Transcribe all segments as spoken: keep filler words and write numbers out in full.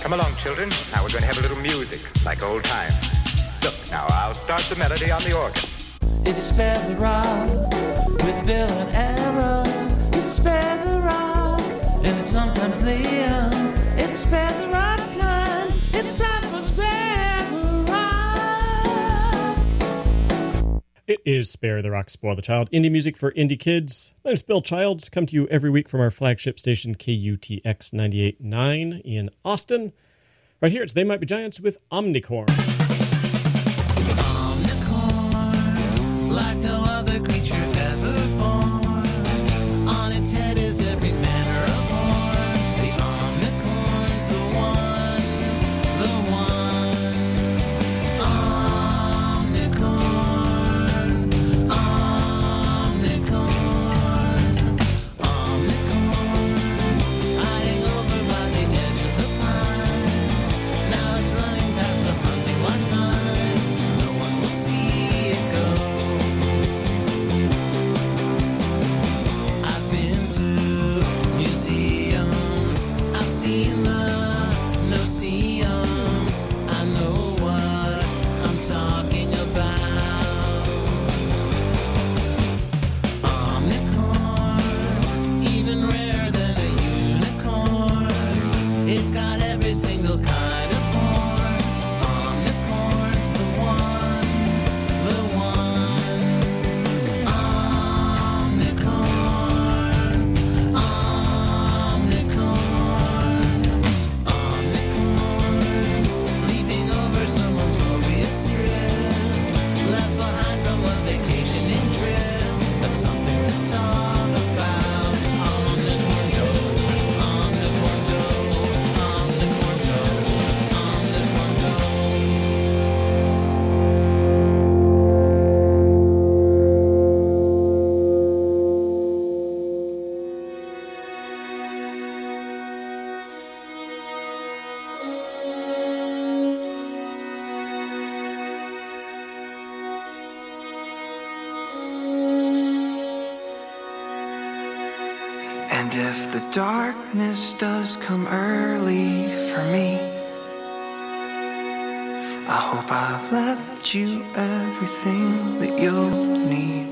Come along, children. Now we're going to have a little music, like old times. Look, now I'll start the melody on the organ. It's Spare the Rock with Bill and Ella. It's Spare the Rock and sometimes Liam. It's Spare the Rock time. It's time for Spare the Rock. It is Spare the Rock, Spoil the Child, indie music for indie kids. My name's Bill Childs. Come to you every week from our flagship station, K U T X ninety-eight point nine in Austin. Right here, it's They Might Be Giants with Omnicorn. Omnicorn, like no other creature ever born. On its head is every manner of horn. The omnicorn's the one, the one. Omnicorn, omnicorn, omnicorn. Hiding over by the edge of the pines. Now it's running past the hunting life sign. No one will see it go. I've been to museums. I've seen the no-see-ums. I know what I'm talking about. Omnicorn, even rarer than a unicorn. It's got every single kind of horn. Omnicorn's the one, the one. Omnicorn, omnicorn, omnicorn. Leaping over someone's glorious trip. Left behind from a vacationing trip. That's something to talk about. Omnicorn go, omnicorn go, omnicorn go, omnicorn go. And if the darkness does come early for me, I hope I've left you everything that you'll need.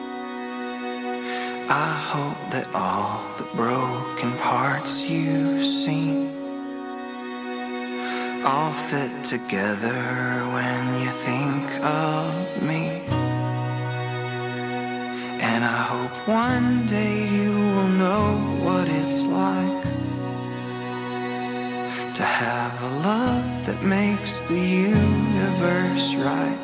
I hope that all the broken parts you've seen all fit together when you think of me. And I hope one day you will know what it's like to have a love that makes the universe right.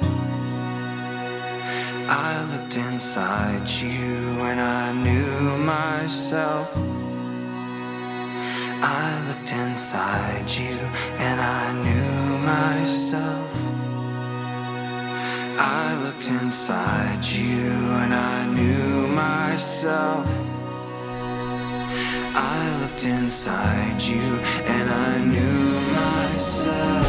I looked inside you and I knew myself. I looked inside you and I knew myself. I looked inside you and I knew myself. I looked inside you and I knew myself.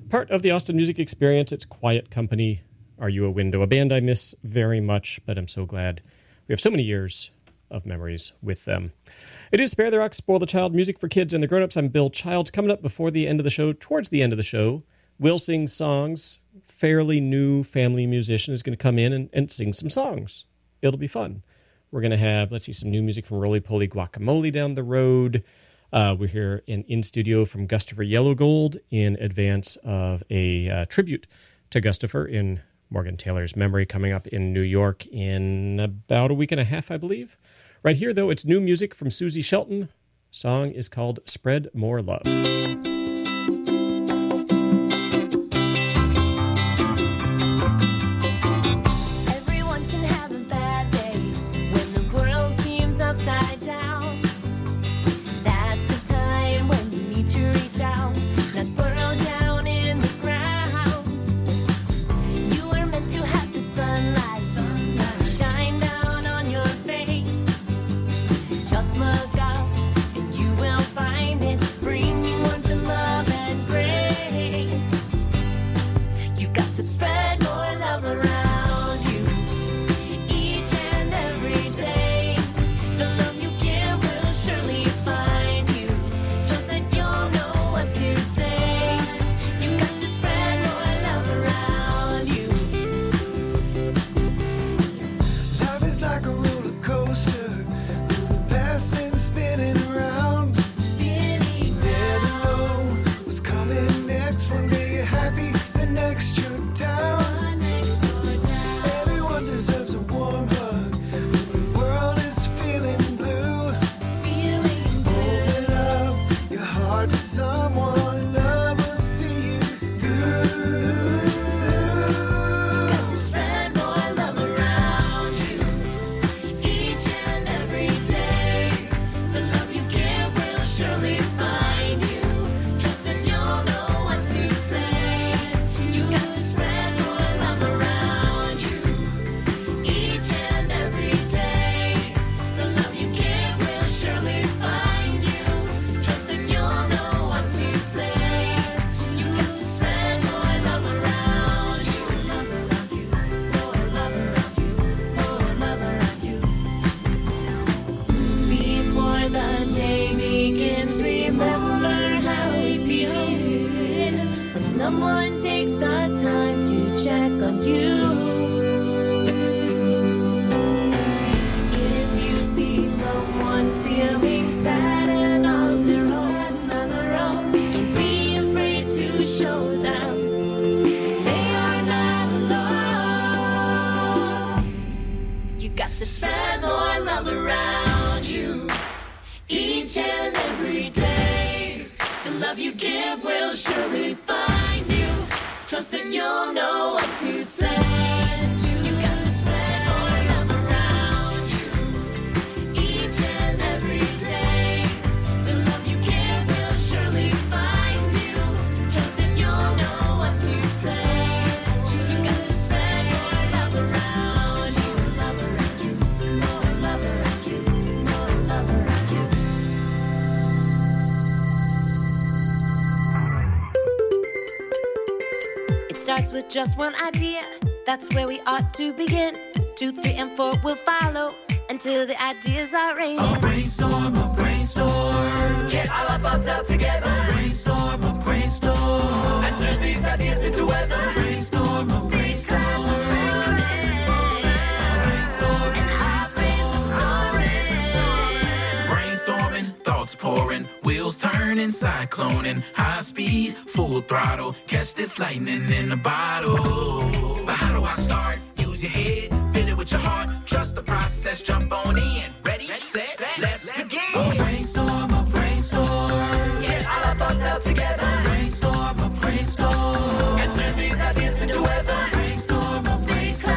Part of the Austin music experience, it's Quiet Company, Are You a Window? A band I miss very much, but I'm so glad we have so many years of memories with them. It is Spare the Rock, Spoil the Child, music for kids and the grown-ups. I'm Bill Childs. Coming up before the end of the show, towards the end of the show, Will sings songs. Fairly new family musician is going to come in and, and sing some songs. It'll be fun. We're going to have, let's see, some new music from Roly Poly Guacamole down the road. Uh, we're here in in-studio from Gustafer Yellowgold in advance of a uh, tribute to Gustafer in Morgan Taylor's memory coming up in New York in about a week and a half, I believe. Right here, though, it's new music from Susie Shelton. Song is called Spread More Love. With just one idea, that's where we ought to begin. Two, three, and four will follow until the ideas are raining. A brainstorm, a brainstorm. Get all our thoughts out together. A brainstorm, a brainstorm. And turn these ideas into weather. A brainstorm, a brainstorm. Brainstorm, and our brains are storming. Brainstorming, thoughts pouring, wheels turning, cycloning, high speed, full throttle. Catch this lightning in a bottle. But how do I start? Use your head, fill it with your heart. Trust the process, jump on in. Ready, set, let's begin. A brainstorm, a brainstorm. Get all our thoughts out together. A brainstorm, a brainstorm. And turn these ideas into weather. A brainstorm, a brainstorm.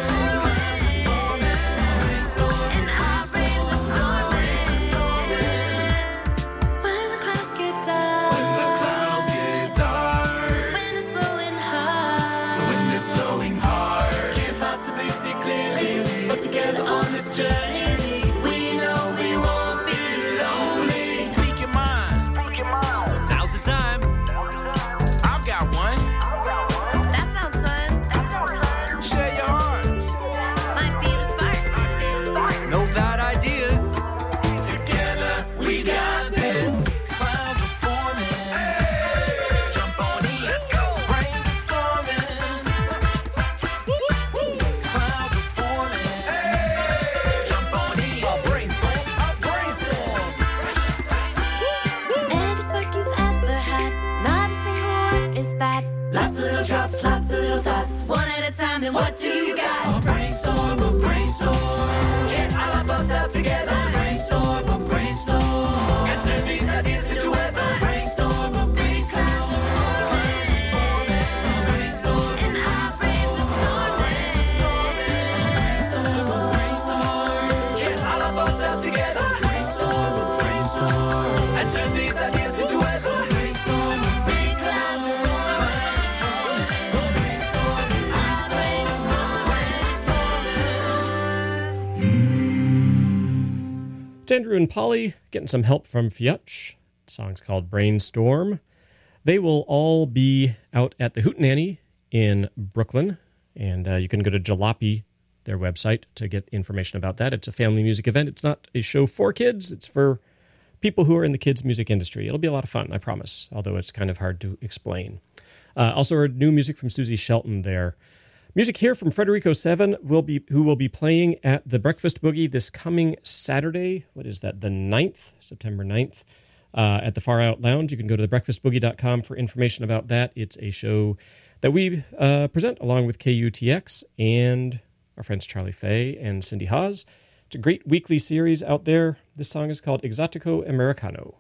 Brainstorm, and our brains are storming. When the clouds get dark, When the clouds get dark, when it's blowing hard, when it's blowing hard, can't possibly see clearly. But together on this journey, we know we won't be bad. Lots of little drops, lots of little thoughts. One at a time, then what do you got? We'll brainstorm, we'll brainstorm. Get all our thoughts out together. We'll brainstorm, we'll brainstorm. And turn these ideas into weather. We'll brainstorm, we'll brainstorm. We'll brainstorm, And our brains are storming. brainstorm, we'll brainstorm. Get all our thoughts out together. We'll brainstorm, we'll brainstorm. And turn these ideas into weather. We'll brainstorm, we'll brainstorm. We'll brainstorm, It's Andrew and Polly getting some help from Fiyutch. The song's called Brainstorm. They will all be out at the Hootenanny in Brooklyn, and uh, you can go to Jalopy, their website, to get information about that. It's a family music event. It's not a show for kids. It's for people who are in the kids' music industry. It'll be a lot of fun, I promise, although it's kind of hard to explain. Uh, also heard new music from Susie Shelton there. Music here from Frederico seven, will be who will be playing at the Breakfast Boogie this coming Saturday. What is that? The ninth, September ninth, uh, at the Far Out Lounge. You can go to the breakfast boogie dot com for information about that. It's a show that we uh, present along with K U T X and our friends Charlie Fay and Cindy Haas. It's a great weekly series out there. This song is called Exotico Americano.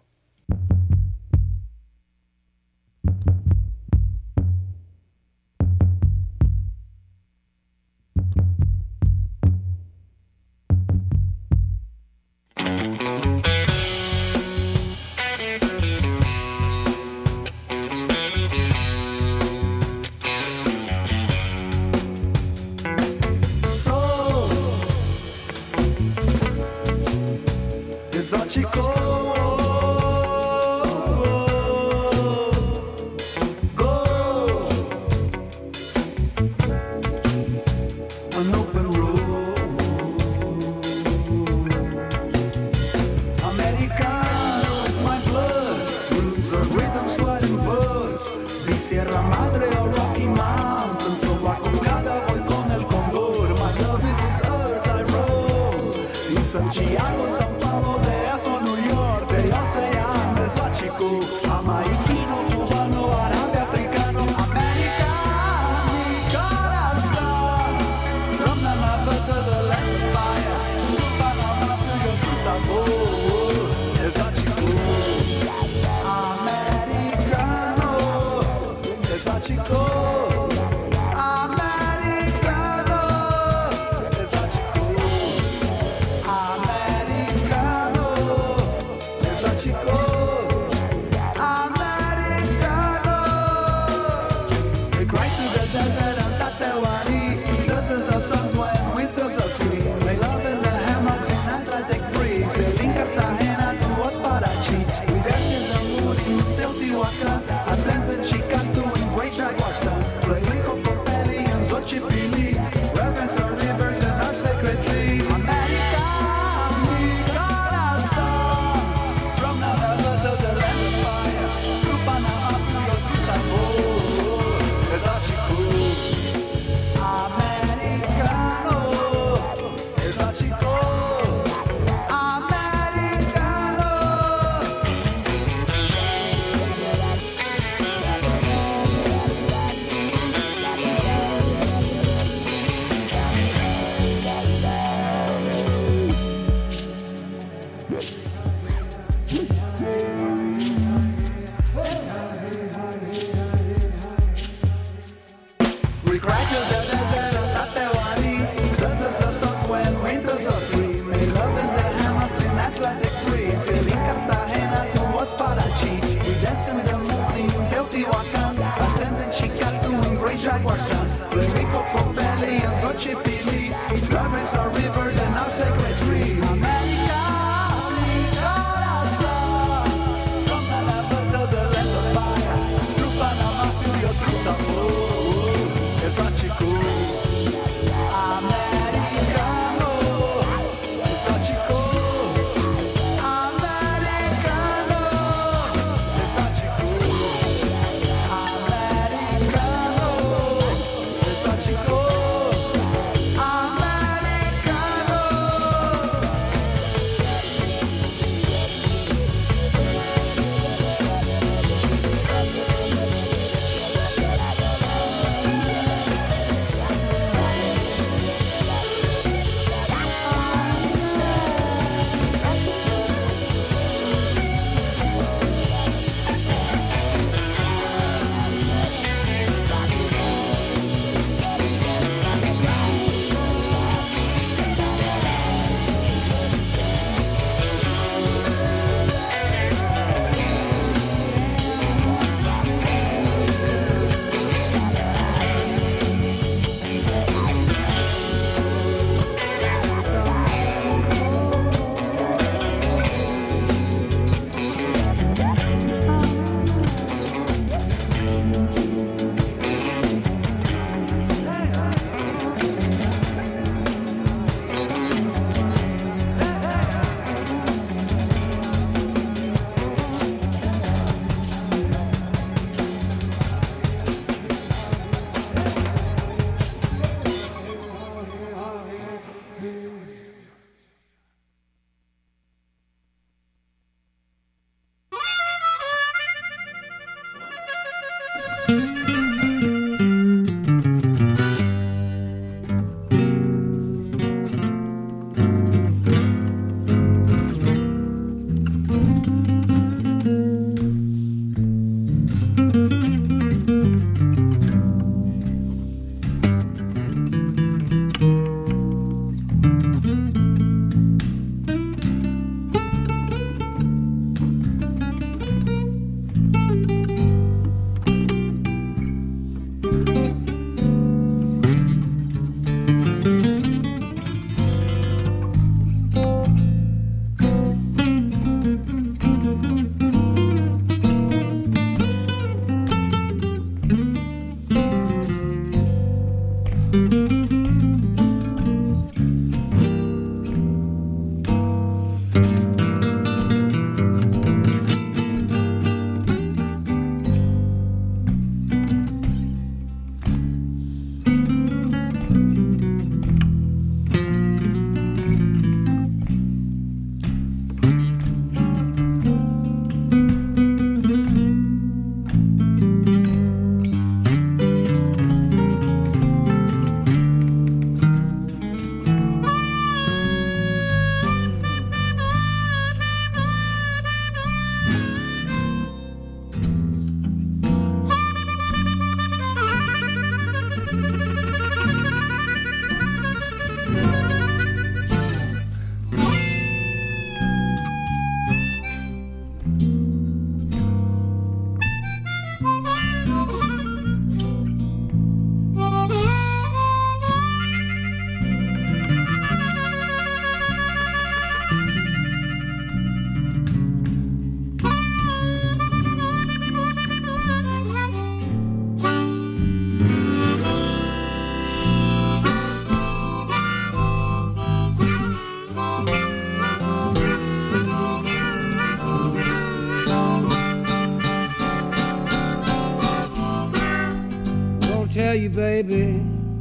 tell you, baby,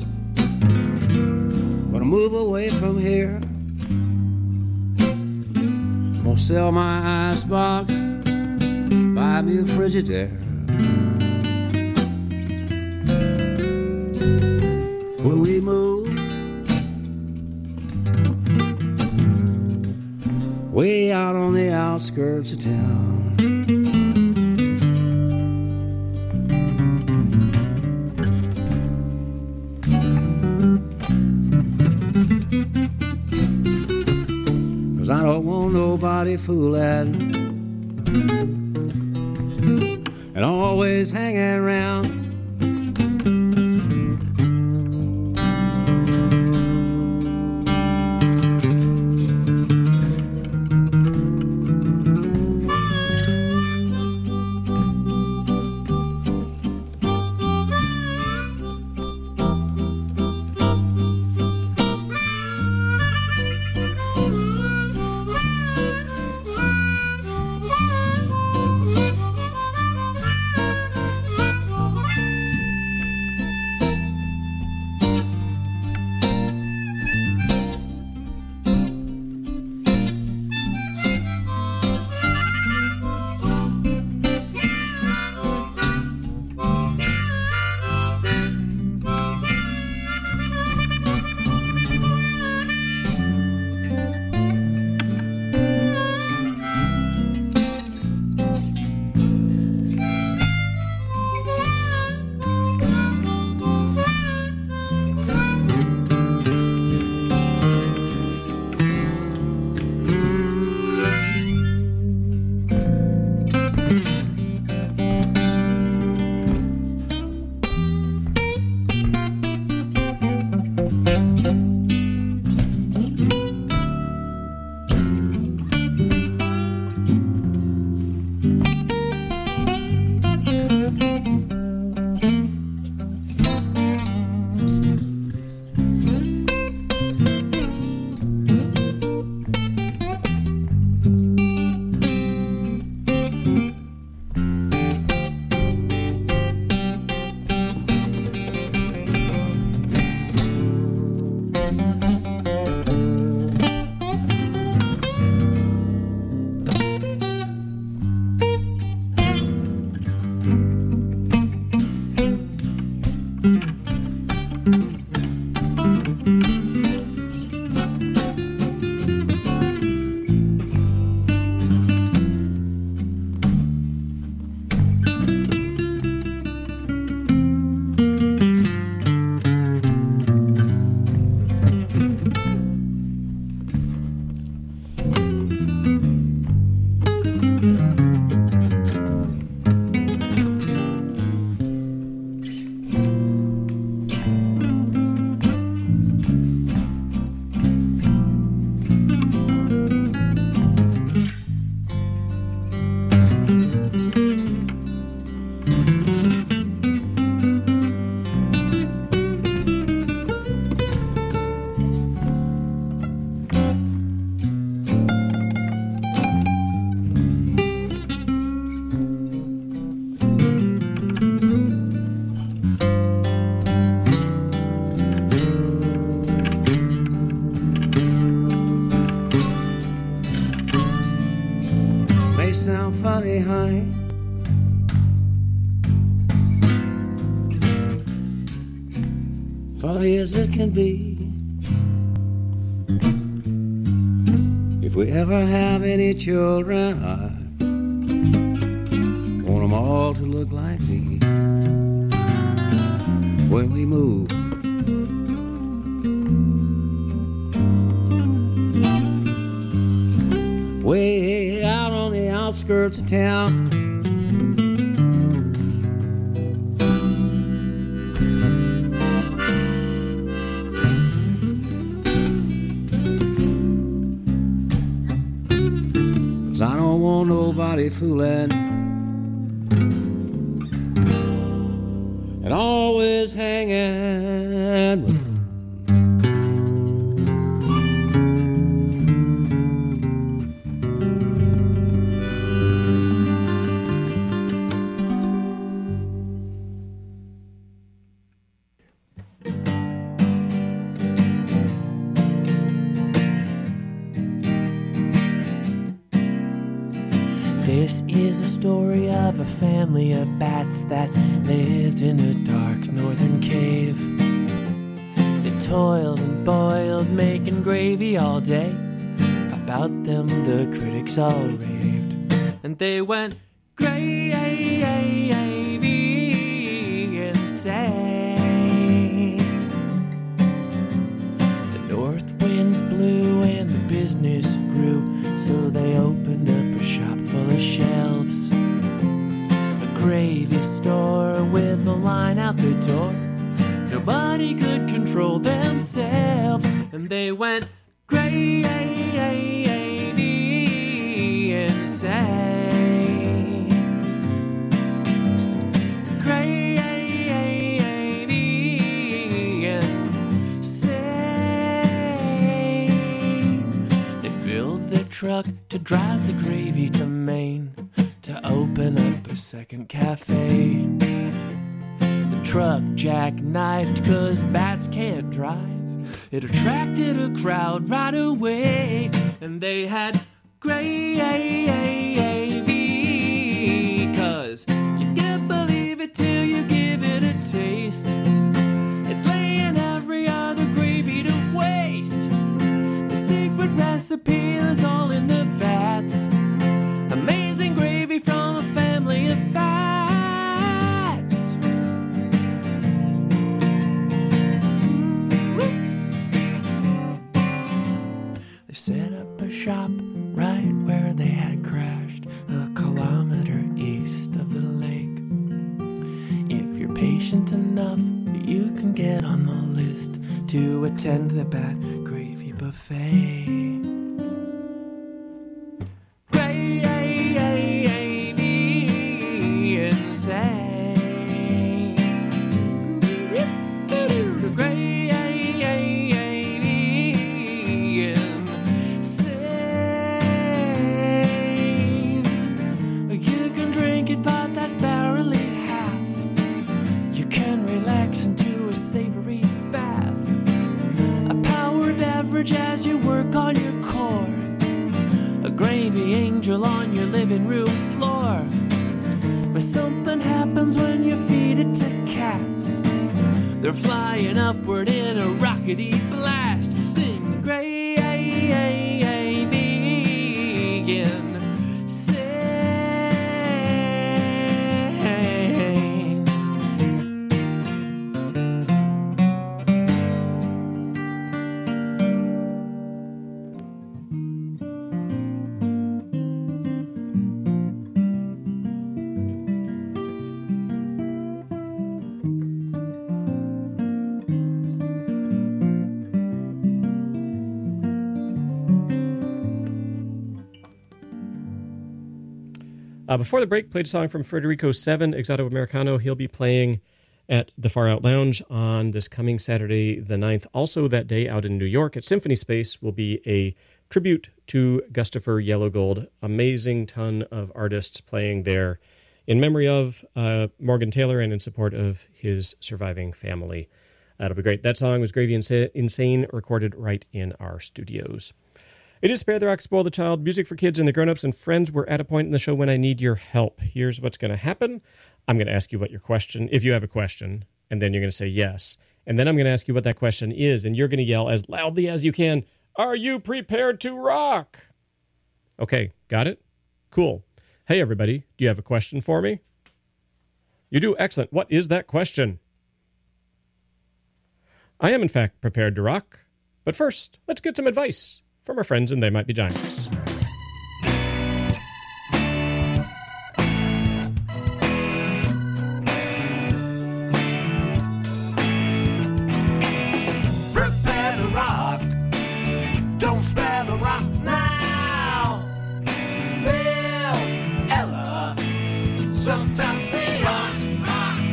gonna move away from here. Gonna sell my icebox, buy me a Frigidaire. When we move way out on the outskirts of town. 'Cause I don't want nobody fooling and always hanging around. Sound funny, honey. Funny as it can be. If we ever have any children, I want them all to look like me. When we move way out on the outskirts of town. Cause I don't want nobody fooling and always hanging with This is a story of a family of bats that lived in a dark northern cave. They toiled and boiled, making gravy all day. About them the critics all raved, and they went gravy insane. The north winds blew and the business grew, so they opened up a shop full of shelves, a gravy store with a line out the door. Nobody could control themselves, and they went gravy insane. Gravy insane. They filled their truck to drive the gravy to Maine, to open up a second cafe. The truck jackknifed 'cause bats can't drive. It attracted a crowd right away, and they had gravy, 'cause you can't believe it till you give it a taste. It's laying every other gravy to waste. The secret recipe is all in the vats. Amazing gravy from a family of bats. They set up a shop right where they had crashed, a kilometer east of the lake. If you're patient enough, you can get on the list to attend the Bat Gravy Buffet. Gravy insane. Gravy insane. You can drink it, but that's barely half. You can relax into a savory bath, a power beverage as you work on your core, a gravy angel on your living room floor. But something happens when you feed it to cats. They're flying upward in a rockety blast. Sing gravy insane. Uh, before the break, played a song from Federico seven, Exoto Americano. He'll be playing at the Far Out Lounge on this coming Saturday the ninth. Also that day out in New York at Symphony Space will be a tribute to Gustafer Yellowgold. Amazing ton of artists playing there in memory of uh, Morgan Taylor and in support of his surviving family. That'll be great. That song was Gravy Insa- Insane, recorded right in our studios. It is Spare the Rock, Spoil the Child, music for kids and the grown-ups and friends. We're at a point in the show when I need your help. Here's what's going to happen. I'm going to ask you what your question, if you have a question, and then you're going to say yes. And then I'm going to ask you what that question is, and you're going to yell as loudly as you can, "Are you prepared to rock?" Okay, got it? Cool. Hey, everybody, do you have a question for me? You do? Excellent. What is that question? I am, in fact, prepared to rock. But first, let's get some advice from our friends and They Might Be Giants.